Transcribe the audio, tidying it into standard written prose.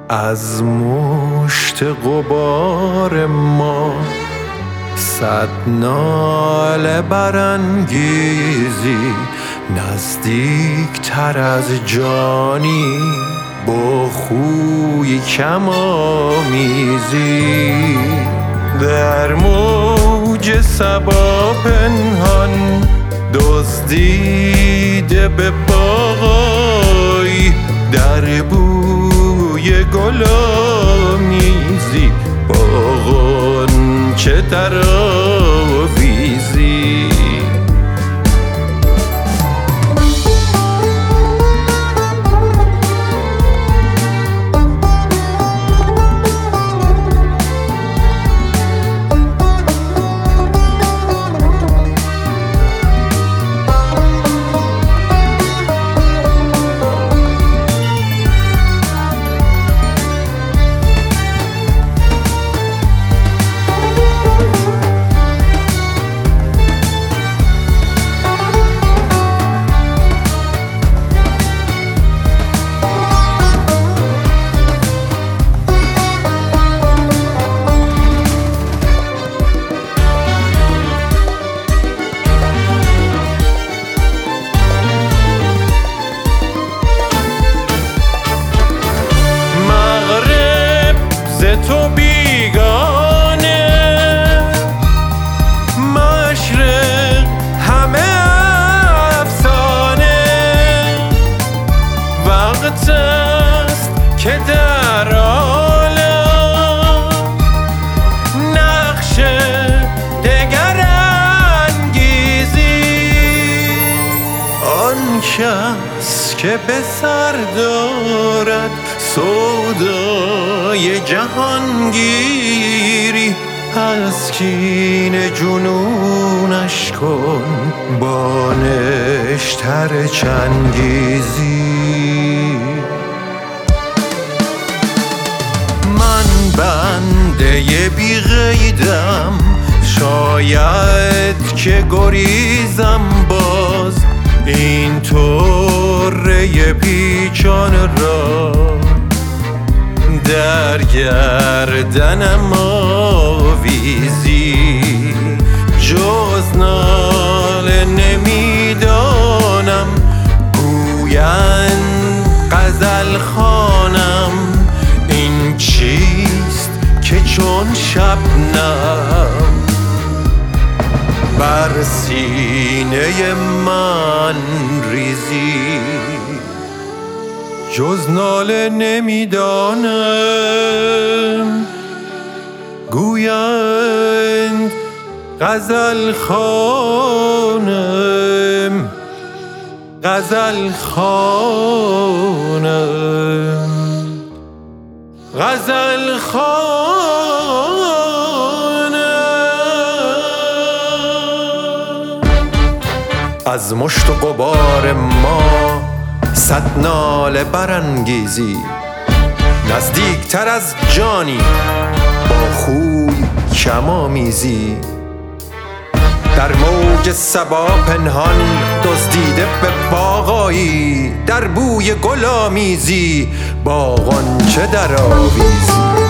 از مشت غبار ما صد ناله برانگیزی، نزدیک تر از جانی با خوی کم آمیزی. در موج صبا پنهان دزدیده به باغی، در بوی گل آمیزی با غنچه در آویزی. تو بیگانه، مشرق همه افسانه. وقت است که در عالم نقش دگر انگیزی. آن کس که به سر دارد سودای جهانگیری، از کین جنونش کن با نشتر چنگیزی. من بنده بی قیدم، شاید که گریزم باز این طره پیچان را در گردنم آویزی. جز ناله نمیدانم، گویند غزل خوانم، این چیست که چون شبنم بر سینه من ریزی. جز ناله نمیدانم، گویند غزل خوانم، غزل خوانم، غزل خوانم. از مشت و غبار ما صد ناله برانگیزی، نزدیک تر از جانی با خوی کم آمیزی. در موج صبا پنهان دزدیده به باغایی، در بوی گل آمیزی با غنچه در آویزی.